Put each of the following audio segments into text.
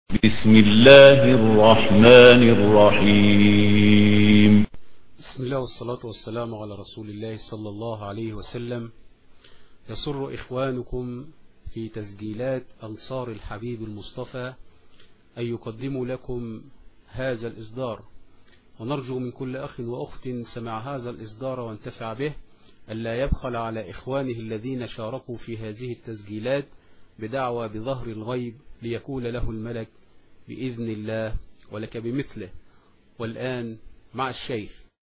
بسم الله الرحمن الرحيم. بسم الله والصلاة والسلام على رسول الله صلى الله عليه وسلم. يسر إخوانكم في تسجيلات أنصار الحبيب المصطفى أن يقدموا لكم هذا الإصدار، ونرجو من كل أخ وأخت سمع هذا الإصدار وانتفع به ألا يبخل على إخوانه الذين شاركوا في هذه التسجيلات بدعوى بظهر الغيب ليكون له الملك بإذن الله ولك بمثله. والآن مع الشيخ.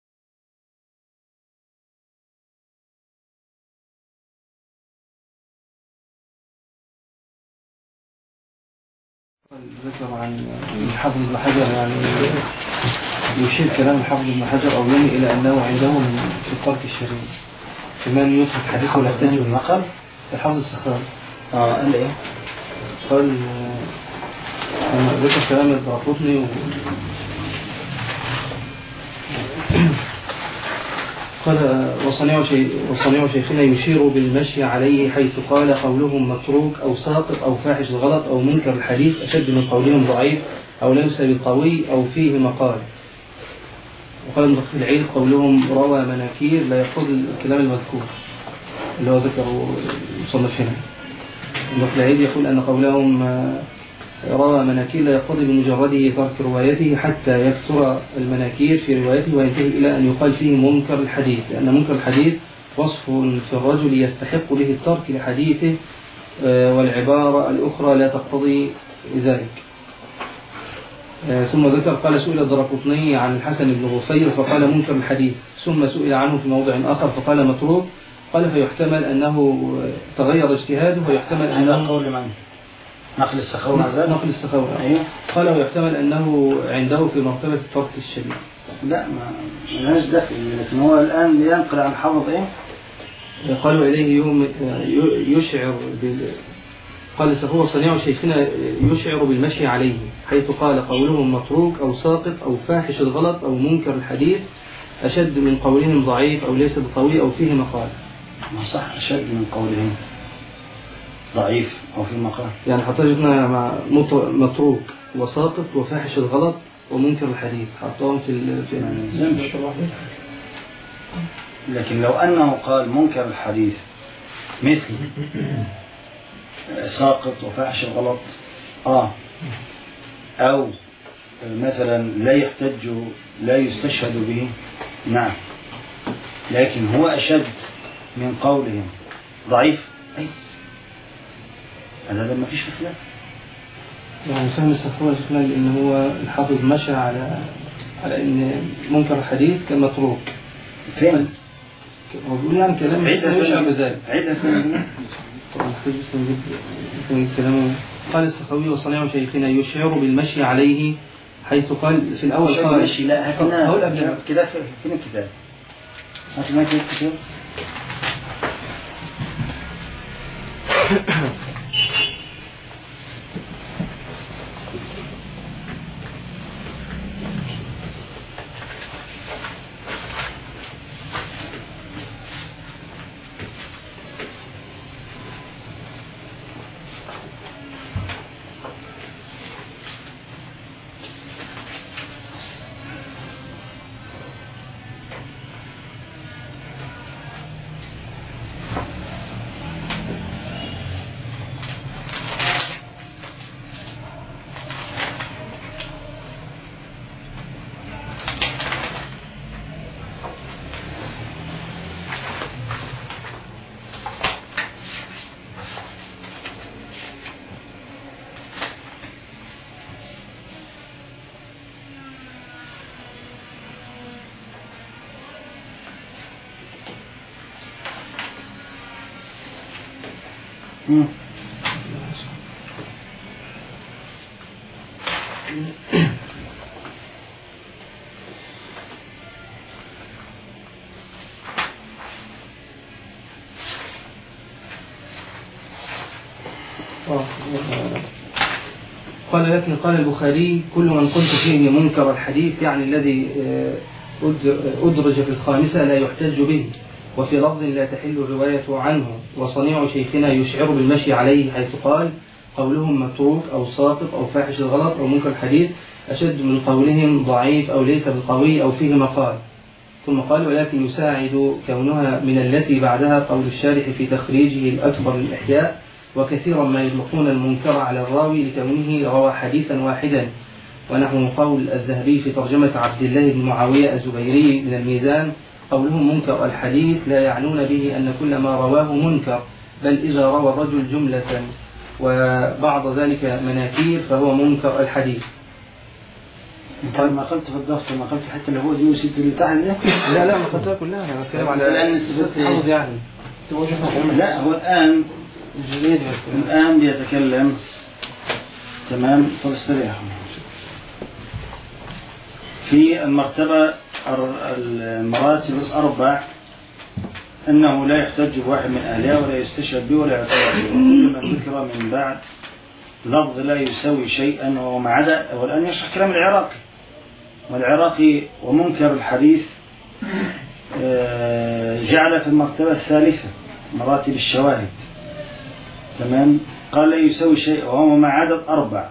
ذكر عن الحافظ ابن حجر، يعني يشير كلام الحافظ ابن حجر أو يمي إلى أنه عنده من الترك الشرعي في من يترك حديثه ولا يحتج بالنقل. الحافظ السخاوي قال إيه؟ قال ذكر كلام الدارقطني قال وصنيع شيخنا يشير بالمشي عليه، حيث قال قولهم متروك أو ساقط أو فاحش الغلط أو منكر الحديث أشد من قولهم ضعيف أو ليس بالقوي أو فيه مقال. وقال ابن دقيق العيد قولهم روى مناكير لا يقتضي الكلام المذكور اللي هو ذكره مصنف هنا. ابن دقيق العيد يقول أن قولهم روى مناكير لا يقتضي بمجرده ترك روايته حتى يكثر المناكير في روايته وينتهي إلى أن يقال فيه منكر الحديث، لأن منكر الحديث وصف في الرجل يستحق به الترك لحديثه، والعبارة الأخرى لا تقتضي ذلك. ثم ذكر قال سئل الدارقطني عن الحسن بن غفير فقال منكر الحديث، ثم سئل عنه في موضع آخر فقال متروك، قال فيحتمل أنه تغير اجتهاده ويحتمل أنه نقل السخاوي. نقل السخاوي قال ويحتمل أنه عنده في مرتبة الترك الشديد. لا ما لهاش دخل، لكن هو الآن ينقل عن حافظ إيه؟ قالوا إليه يوم يشعر قال السخاوي صنيع شيخنا يشعر بالمشي عليه، حيث قال قولهم متروك أو ساقط أو فاحش الغلط أو منكر الحديث أشد من قولهم ضعيف أو ليس بقوي أو فيه مقال. ما صح، أشد من قولهم ضعيف أو في مقال، يعني حطينا مع متروك وساقط وفاحش الغلط ومنكر الحديث حطهم في لكن لو أنه قال منكر الحديث مثل ساقط وفاحش الغلط أو مثلا لا يستشهد به، نعم، لكن هو أشد من قولهم ضعيف، أي هذا ما فيش خلاف. يعني فهم السخاوي شيخنا إن هو الحافظ مشى على إن منكر الحديث كمتروك. فين؟ هو بيقول يعني كلام يشعر بذلك. عيدها فين؟ طبعا محتاج بس نجيب كلامه. قال السخاوي وصنيع شيخنا يشعر بالمشي عليه، حيث قال في الأول قال مشي. لا هاتنا هقول قبل كده فين الكتاب؟ هاتنا كده الكتاب. قال لكن قال البخاري كل من قلت فيه منكر الحديث يعني الذي أدرج في الخامسة لا يحتج به، وفي لفظ لا تحل الرواية عنه. وصنيع شيخنا يشعر بالمشي عليه، حيث قال قولهم متروك أو ساقط أو فاحش الغلط أو منكر الحديث أشد من قولهم ضعيف أو ليس بالقوي أو فيه مقال. ثم قال ولكن يساعد كونها من التي بعدها قول الشارح في تخريجه الأكبر للإحياء وكثيرا ما يطلقون المنكر على الراوي لكونه روى حديثا واحدا، ونحو قول الذهبي في ترجمة عبد الله بن معاوية الزبيري من الميزان قولهم منكر الحديث لا يعنون به أن كل ما رواه منكر، بل إذا روى الرجل جملة وبعض ذلك مناكير فهو منكر الحديث. انت لما قلت في الدفتر ما قلت حتى اللي هو دي وسيت اللي تحت ده؟ لا ما قلتها كلها، انا بتكلم على الان استفدت ايه يعني. لا هو الان بيتكلم تمام. طب استريح. في المرتبة المراتب الأربع أنه لا يحتج بواحد من أهلها ولا يستشهد به ولا يعتبر به، وكل ما ذكر من بعد لفظ لا يساوي شيئا وما عدا. والآن يشرح كلام العراقي، والعراقي ومنكر الحديث جعل في المرتبة الثالثة مراتب الشواهد تمام. قال لا يساوي شيئا وهو ما عدا أربع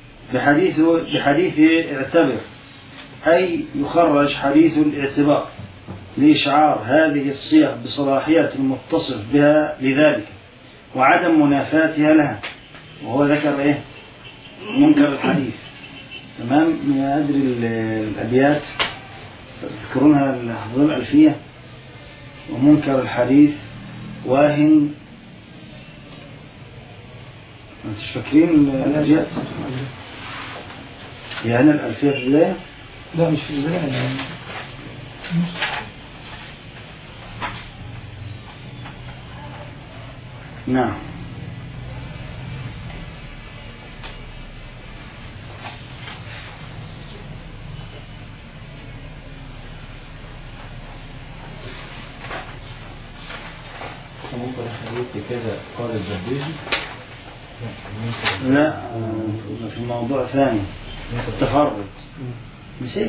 بحديثه اعتبر، أي يخرج حديث الاعتبار لإشعار هذه الصيغ بصلاحية المتصف بها لذلك وعدم منافاتها لها. وهو ذكر إيه؟ منكر الحديث تمام. من أدري الأبيات تذكرونها الحفظ الألفية. ومنكر الحديث واهن، مش فاكرين الأبيات؟ هي هنا الألفية في البداية؟ لا مش في البداية. نعم. منكر الحديث كذا قال الزبيدي. لا في موضوع ثاني التفرد نسيت.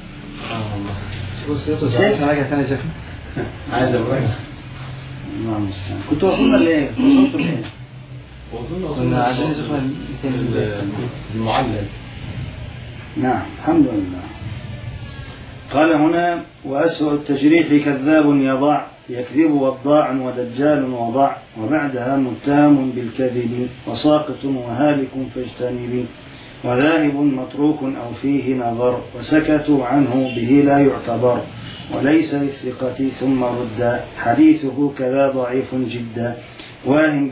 نسيت حاجة ثانية شكلها عايز أقول نعم مستعان. كنت وصلنا ليه؟ وصلت ليه؟ كنا عايزين نشوف المعلل. نعم الحمد لله. قال هنا وأسوأ التجريح كذاب يضع يكذب وضاع ودجال وضع وبعدها متهم بالكذب وساقط وهالك فاجتنبي وذاهب متروك أو فيه نظر وسكتوا عنه به لا يعتبر وليس بالثقة ثم رد حديثه كذا ضعيف جدا واهم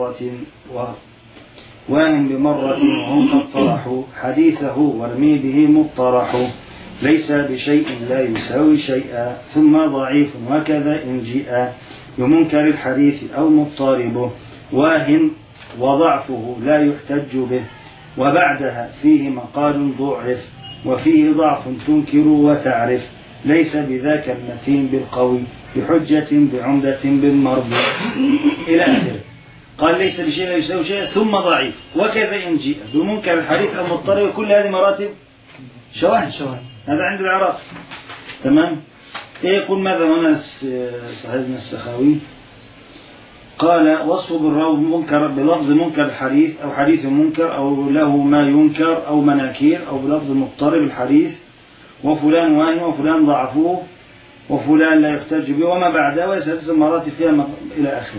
بمرة وهم قد طرحوا حديثه وارمي به مطرح ليس بشيء لا يساوي شيئا ثم ضعيف وكذا إن جاء بمنكر الحديث أو مضطربه واهن وضعفه لا يحتج به وبعدها فيه مقال ضعف وفيه ضعف تنكر وتعرف ليس بذاك المتين بالقوي بحجة بعمدة بالمرض إلى آخره. قال ليس بشيء لا يساوي شيئا ثم ضعيف وكذا إن جاء بمنكر الحديث أو مضطرب. كل هذه مراتب شواهد. هذا عند العراق تمام. يقول ماذا هنا صاحبنا السخاوي؟ قال وصف بالراوي منكر بلفظ منكر الحديث أو حديث منكر أو له ما ينكر أو مناكير أو بلفظ مضطرب الحديث وفلان واهن وفلان ضعفوه وفلان لا يحتج به وما بعده ويسلس المراتب فيها إلى آخره.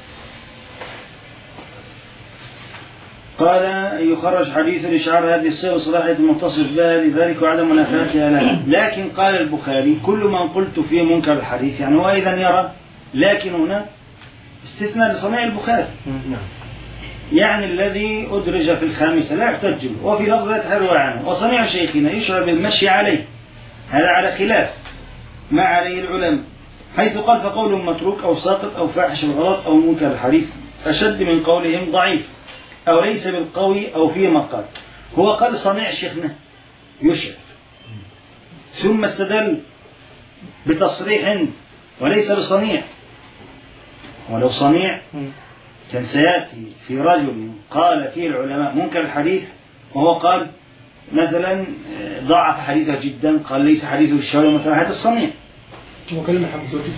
قال يخرج حديث لإشعار هذه الصيغة وصلاحية المتصف بها لذلك وعدم منافاتها لها. لكن قال البخاري كل من قلت فيه منكر الحديث يعني هو أيضا يرى لكن هنا استثناء لصنيع البخاري يعني الذي أدرج في الخامسة لا يحتج به وفي لفظ لا يتحرى عنه وصنيع شيخنا يشعر بالمشي عليه. هذا على خلاف ما عليه العلماء حيث قال فقولهم متروك أو ساقط أو فاحش الغلط أو منكر الحديث أشد من قولهم ضعيف أو ليس بالقوي أو فيه مقال. هو قال صنيع شيخنا يشعر ثم استدل بتصريح وليس بصنيع. ولو صنيع كان سيأتي في رجل قال فيه العلماء منكر الحديث وهو قال مثلا ضعف حديثه جدا قال ليس حديثه الشوي مثلا هذا الصنيع.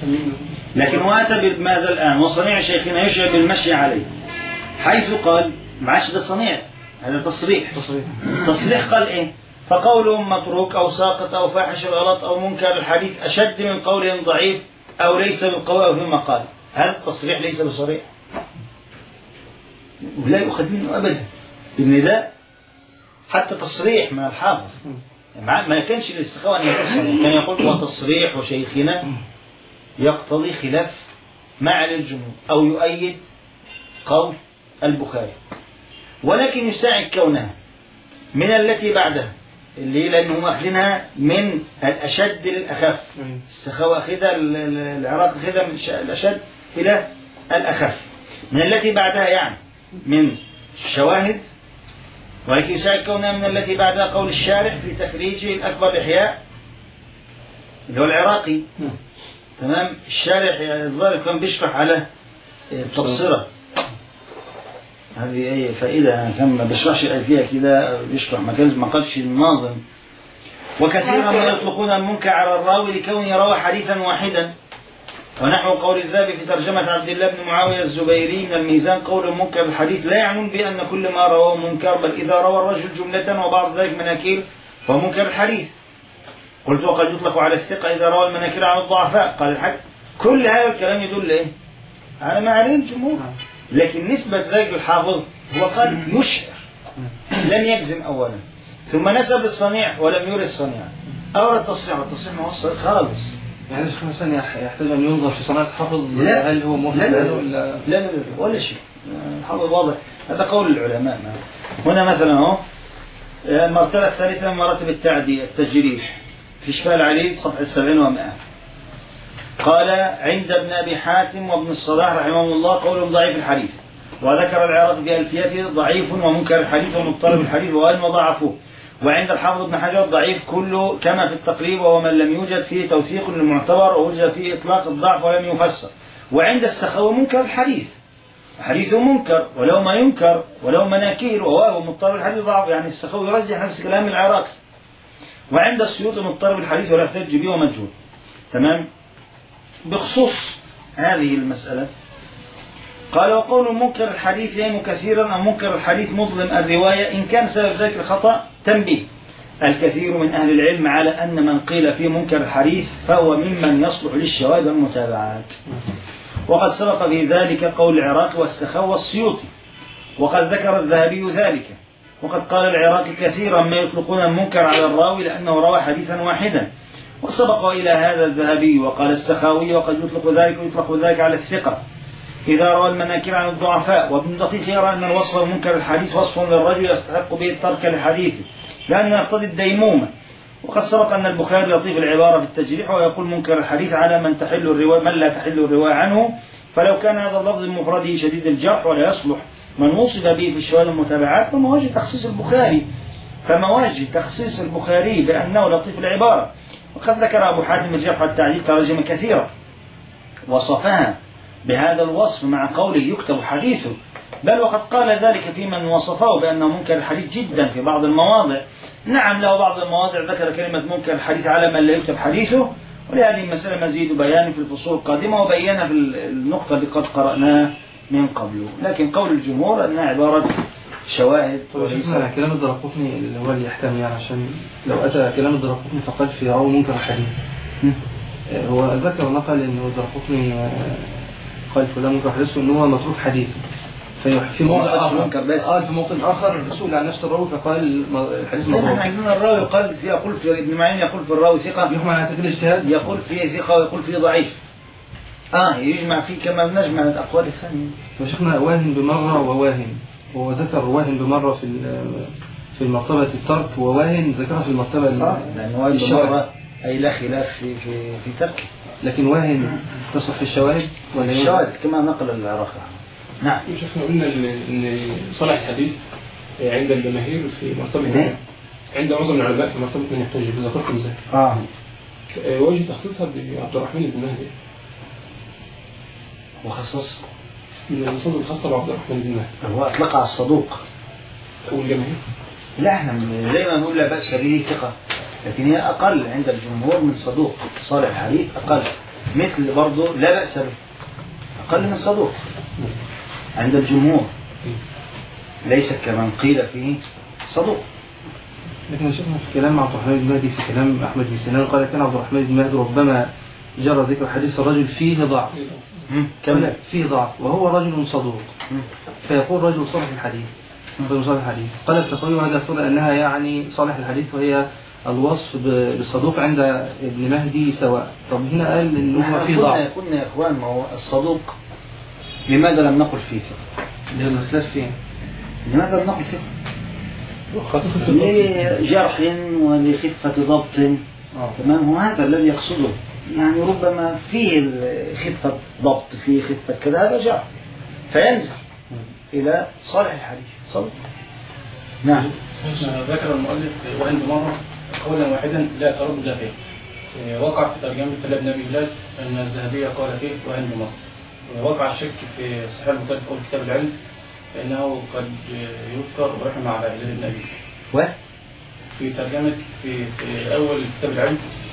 لكن هو أتى بماذا الآن وصنيع شيخنا يشعر بالمشي عليه حيث قال ما عادش ده صنيع، هذا تصريح. تصريح قال إيه؟ فقولهم متروك أو ساقط أو فاحش الغلط أو منكر الحديث أشد من قولهم ضعيف أو ليس بالقوي أو فيما قال. هذا التصريح ليس بصريح، ولا يؤخذ منه أبدا. إن ده حتى تصريح من الحافظ، ما كانش للسخاوة أن يقول صريح، كان يقول هو تصريح وشيخنا يقتضي خلاف مع الجمهور أو يؤيد قول البخاري، ولكن يساعد كونها من التي بعدها، اللي لأنهم أخذينها من الأشد للأخف. السخاوة أخذها، العراق أخذها من الأشد إلى الأخف، من التي بعدها يعني من الشواهد، ولكن يساعد كونها من التي بعدها قول الشارح في تخريجه الأكبر الإحياء اللي هو العراقي. تمام. الشارح الظاهر كان بيشرح على التبصرة، هذه أي فائدة، كان ما بيشرحش فيها كده، بيشرح ما قالش الناظم. وكثيرا ما يطلقون المنكر على الراوي لكونه روى حديثا واحدا، ونحو قول الذهبي في ترجمة عبد الله بن معاوية الزبيري من الميزان قول منكر الحديث لا يعنون بأن كل ما رواه منكر، بل إذا روى الرجل جملة وبعض ذلك مناكير فهو منكر الحديث. قلت وقد يطلق على الثقة إذا روى المناكير عن الضعفاء. قال الحق كل هذا الكلام يدل إيه؟ على ما عليه الجمهور، لكن نسبة ذلك الحافظ هو قال يشعر، لم يجزم أولا، ثم نسب الصنيع ولم يرد الصنيع، أورد التصريح والتصريح موصل خالص. يعني الشيخ مثلا يحتاج أن ينظر في صناعة الحافظ، هل هو مفرد ولا ولا شيء. الحافظ واضح، هذا قول العلماء. هنا مثلا اهو المرتبة الثالثة من مراتب التجريح في شفاء العليل صفحة 70 و100. قال عند ابن أبي حاتم وابن الصلاح رحمه الله قول ضعيف الحديث، وذكر العراقي في ألفيته ضعيف ومنكر الحديث ومضطرب الحديث وأن وضعفوه. وعند الحافظ ابن حجر ضعيف كله كما في التقريب، وهو من لم يوجد فيه توثيق للمعتبر ووجد فيه إطلاق الضعف ولم يفسر. وعند السخاوي منكر الحديث، حديثه منكر ولو ما ينكر ولو مناكير، وهو مضطرب الحديث ضعف، يعني السخاوي يرجح نفس كلام العراقي. وعند السيوطي مضطرب الحديث ولا يحتج به ومجهول. تمام. بخصوص هذه المسألة قال وقول منكر الحديث يهم كثيرا أو منكر الحديث مظلم الرواية إن كان سبب ذلك الخطأ تنبيه. الكثير من أهل العلم على أن من قيل فيه منكر الحديث فهو ممن يصلح للشواهد والمتابعات، وقد سبق في ذلك قول العراقي والسخاوي والسيوطي، وقد ذكر الذهبي ذلك. وقد قال العراقي كثيرا ما يطلقون المنكر على الراوي لأنه روى حديثا واحدا، وسبق إلى هذا الذهبي. وقال السخاوي وقد يطلق ذلك على الثقة إذا روى المناكير عن الضعفاء. وابن دقيق يرى أن الوصف المنكر الحديث وصف للرجل يستحق به الترك لحديثه لأنه يقتضي الديمومة. وقد سبق أن البخاري يطيب العبارة في التجريح ويقول منكر الحديث على من لا تحل الرواية عنه، فلو كان هذا اللفظ المفرد شديد الجرح ولا يصلح من وصف به في الشواهد المتابعات فما وجه تخصيص البخاري بأنه لطيف العبارة. وقد ذكر أبو حاتم الجرح والتعديل تراجم كثيرة وصفها بهذا الوصف مع قوله يكتب حديثه، بل وقد قال ذلك في من وصفه بأنه منكر الحديث جدا في بعض المواضع. نعم له بعض المواضع ذكر كلمة منكر الحديث على من لا يكتب حديثه، ولهذه المسألة مزيد بيان في الفصول القادمة وبينا في النقطة اللي قد قرأناها من قبله. لكن قول الجمهور أنها عبارة شواهد. كلام الدرقطني اللي هو اللي يحتمل، يعني عشان لو أتى كلام الدرقطني فقد في رواه منكر الحديث، هو ذكر ونقل أنه الدرقطني قال فلان منكر حديث أنه هو متروك حديث، في موضع آخر في موطن آخر سئل عن نفس الراوي فقال الحديث مضروب. نحن عندنا الراوي قال يقول في ابن معين يقول في الراوي ثقة، يحمل على تقليل الاجتهاد، يقول فيه ثقة ويقول فيه ضعيف. يجمع فيه كما نجمع الأقوال الثانية. فشيخنا واهن بمرة وواهن، هو ذكر واهن بمرة في المرتبة الترك، وواهن ذكرها في المرتبة لأن واهن بمرة أي لا خلاف في تركه، لكن واهن تصف في الشواهد ولا الشواهد كما نقل العراقي. نعم. شيخنا قلنا ان صلاح الحديث عند الجماهير في مرتبة عند معظم العلماء في مرتبة من يحتج به، ذكرتم ذلك. وجه تخصيصها بعبد الرحمن بن مهدي وخصص من النصوص الخاصة بعبد الرحمن بن مهدي، هو أطلق على الصدوق والجماهير لا، احنا زي ما نقول لا بأس به ثقة، لكن هي أقل عند الجمهور من صدوق. صالح الحديث أقل، مثل برضه لا بأس به، أقل من صدوق عند الجمهور. ليس كمن قيل فيه صدوق. لكن شفنا في كلام عبد الرحمن بن مهدي في كلام أحمد بن سنان قال كان عبد الرحمن بن مهدي ربما جرى ذكر حديث الرجل فيه ضعف فيه ضعف وهو رجل صدوق فيقول رجل صالح الحديث قال السخاوي وهذا يقول أنها يعني صالح الحديث وهي الوصف بالصدوق عند ابن مهدي سواء. طب هنا قال إنه فيه ضعف. قلنا يا إخوان ما هو الصدوق لماذا لم نقل فيه ثقة؟ لأن الخلاف فيه. لماذا لم نقل فيه؟ لجرح ولخفة ضبط. تمام. وهذا الذي يقصده يعني ربما فيه خفة ضبط فيه خفة كذا هذا جرح فينزل إلى صالح الحديث صدوق. نعم. ذكر المؤلف وعند مرة قولا واحدا لا ترد له فيه. وقع في ترجمة بن أبي هلال أن الذهبية قال فيه وعند مرة. وقع الشك في صحيح البخاري في أول كتاب العلم فإنه قد يذكر ورحم على هلال بن أبي هلال. في ترجمة في أول كتاب العلم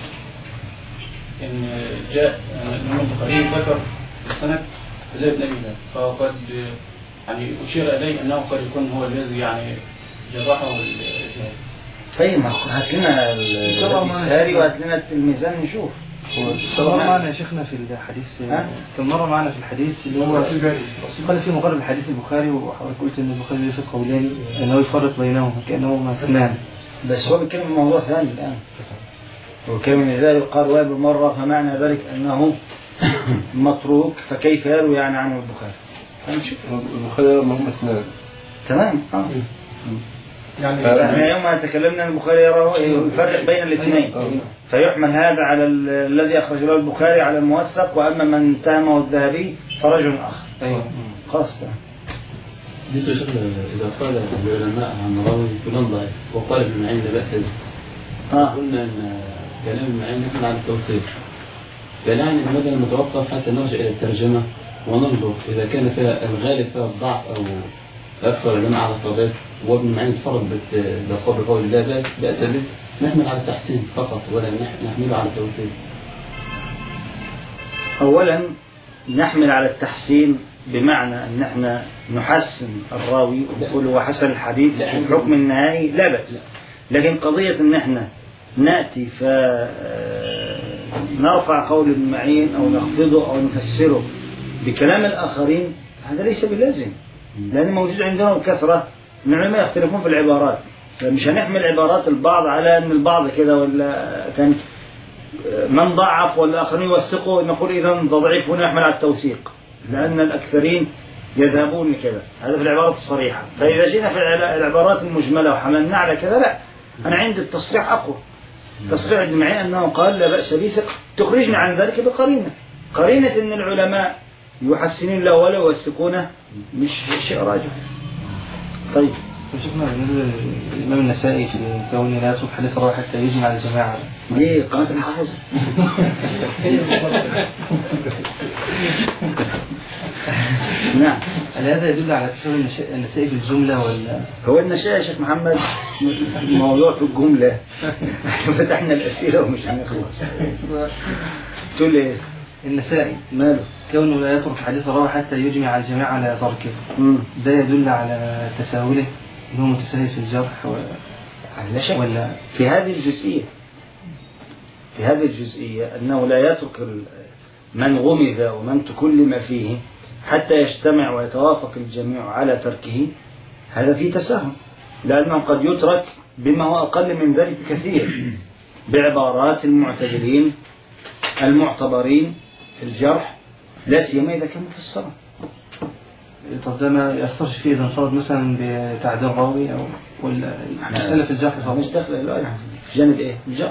إن جاء الإمام البخاري ذكر في السند هلال بن أبي هلال فقد يعني أشير إليه أنه قد يكون هو الذي يعني جرحه الجهاد. طيب هات لنا الساري وهات لنا الميزان نشوف. مرة معنا يا شيخنا في الحديث كم مرة معنا في الحديث اللي هو قال في مقارنة الحديث البخاري وحضرتك قلت إن البخاري له قولان أنه يفرق بينهم كأنهما اثنان. بس هو بيتكلم عن موضوع ثاني الآن. وكم من ذلك قال رواه بالمرة فمعنى ذلك أنه متروك فكيف يروي يعني عنه البخاري؟ هنشوف. البخاري هم اثنان. تمام. يعني احنا يوم ما تكلمنا عن البخاري يرى الفرق بين الاثنين فيحمل هذا على الذي أخرج له البخاري على الموثق وأما من اتهمه الذهبي فرجل آخر. خلاص. بالنسبة لشيخنا إذا قال العلماء عن راوي فلان ضعيف وقال ابن معين لا بأس به قلنا أن كلام ابن معين يكون على التوثيق فالآن لماذا نتوقف حتى نرجع إلى الترجمة وننظر إذا كان فيها الغالب فيها الضعف أو أكثر العلماء على الطبيعة وابن معين فرض بقول الله بأس به نحمل على التحسين فقط ولا نحمله على التوثيق. أولا نحمل على التحسين بمعنى أن احنا نحسن الراوي ونقول هو حسن الحديث في الحكم النهائي لا بأس. لكن قضية أن احنا نأتي فنرفع قول ابن معين أو نخفضه أو نفسره بكلام الآخرين هذا ليس بلازم لأن موجود عندهم كثرة من العلماء يختلفون في العبارات فمش هنحمل عبارات البعض على أن البعض كذا ولا كان من ضعف والآخرين يوثقوا نقول إذا ضعيف هنا نحمل على التوثيق لأن الأكثرين يذهبون كذا هذا في العبارات الصريحة. فإذا جينا في العبارات المجملة وحملنا على كذا لا أنا عندي التصريح أقوى. تصريح ابن معين أنه قال لا بأس به تخرجنا عن ذلك قرينة أن العلماء يحسنون له ولا يوثقونه مش شيء راجح. طيب شفنا بالنسبة للإمام النسائي في كونه لا يترك حديث الراوي حتى يجمع الجماعة ليه قناة الحافظ نعم. هذا يدل على تساوي النسائي في الجملة ولا هو النسائي يا شيخ محمد موضوع في الجملة فتحنا الأسئلة ومش هنخلص. تقول ايه النسائي ماله كونه لا يترك حديث الراوي حتى يجمع الجماعة على تركه ده يدل على تساهله انه متساهل في الجرح ولا في هذه الجزئية أنه لا يترك من غمز ومن تكلم فيه حتى يجتمع ويتوافق الجميع على تركه هذا فيه تساهل لأنه قد يترك بما هو أقل من ذلك كثير بعبارات المعتدلين المعتبرين في الجرح لا سيما إذا كان مفسرا. طب ده ما يأثرش فيه إذا انفرد مثلا بتعديل راوي أو ولا مسألة في الجرح فقط مش داخل في جانب إيه الجرح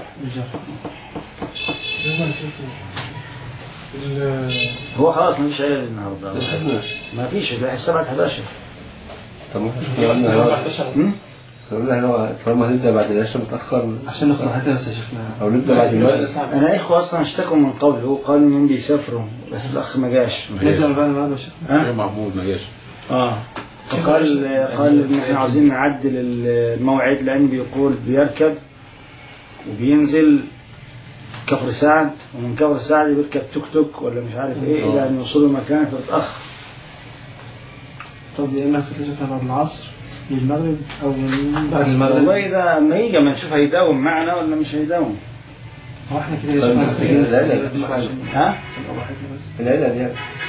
هو خلاص ما فيش علل النهارده ما فيش ده 7/11. طب ما فيش طالما نبدأ بعد العشاء متأخر عشان ناخد حتى بس شفنا أو نبدأ بعد الوقت. أنا إخوة أصلا اشتكوا من قبل هو قال إنهم بيسافروا بس الأخ ما جاش. نبدأ بعد ما هذا شفنا. محمود ما جاش. فقال إن إحنا عاوزين نعدل الموعد لأن بيقول بيركب وبينزل كفر سعد ومن كفر سعد بيركب توك توك ولا مش عارف إيه إلى أن يوصلوا مكان فبتأخر. طب إما في بعد العصر المغرب أو من بعد المغرب. والله إذا ما يجي ما نشوف هيداوم معنا ولا مش هيداوم. هو احنا كده ها؟ العيلة دي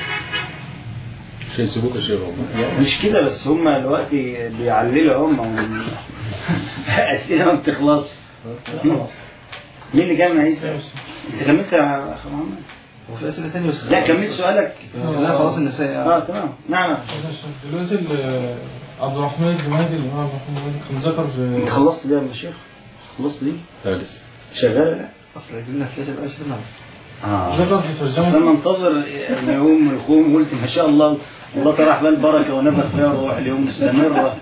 مش هيسيبوك يا شيخ والله. مش كده بس هم دلوقتي بيعللوا هم أسئلة ما بتخلص. مين اللي جاي عيسى؟ أنت كملت يا أخي محمد؟ وفي أسئلة تانية بس. لا كملت سؤالك. لا خلاص النساء. تمام. نعم. دلوقتي عبد الرحمن الجمادي اللي هو عبد الرحمن الجمادي كان ذكر في. أنت خلصت ده يا شيخ؟ خلصت دي؟ لا لسه. شغالة لا؟ أصل جبنا فلاشة بقى شغلنا. ذكر في ترجمة. لما انتظر أن يقوم قلت ما شاء الله الله طرح بها البركة ونبت فيها الروح اليوم مستمرة.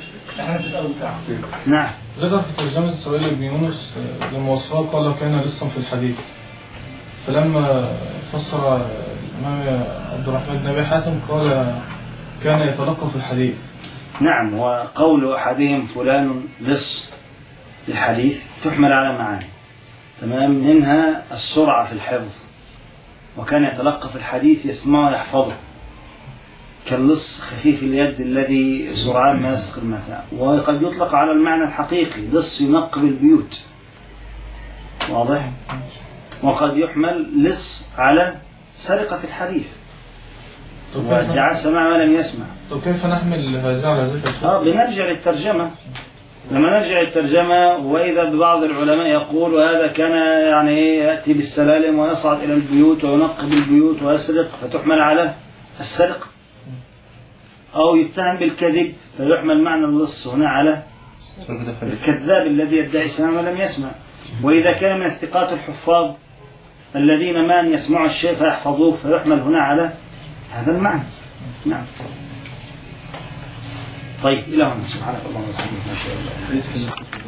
نعم. ذكر في ترجمة إسرائيل بن يونس لما وصفه قال كان لصا في الحديث، فلما فسر الإمام عبد الرحمن بن أبي حاتم قال كان يتلقى في الحديث. نعم، وقول أحدهم فلان لص في الحديث تحمل على معاني، تمام، منها السرعة في الحفظ، وكان يتلقى في الحديث يسمعه يحفظه كاللص خفيف اليد الذي سرعان ما يسقط المتاع. وقد يطلق على المعنى الحقيقي لص ينقب البيوت، واضح؟ وقد يحمل لص على سرقة الحديث وادعاء سماع ما لم يسمع. طب كيف نحمل هذا على ذكر؟ بنرجع للترجمة. لما نرجع للترجمة وإذا ببعض العلماء يقول وهذا كان يعني يأتي بالسلالم ويصعد إلى البيوت وينقب البيوت ويسرق فتحمل على السرقة، أو يتهم بالكذب فيحمل معنى اللص هنا على الكذاب الذي يدعي سماع ما لم يسمع. وإذا كان من الثقات الحفاظ الذين ما أن يسمعوا الشيء فيحفظوه فيحمل هنا على هذا المعنى. نعم. طيب إلى هنا سبحانك اللهم وبحمدك ما شاء الله.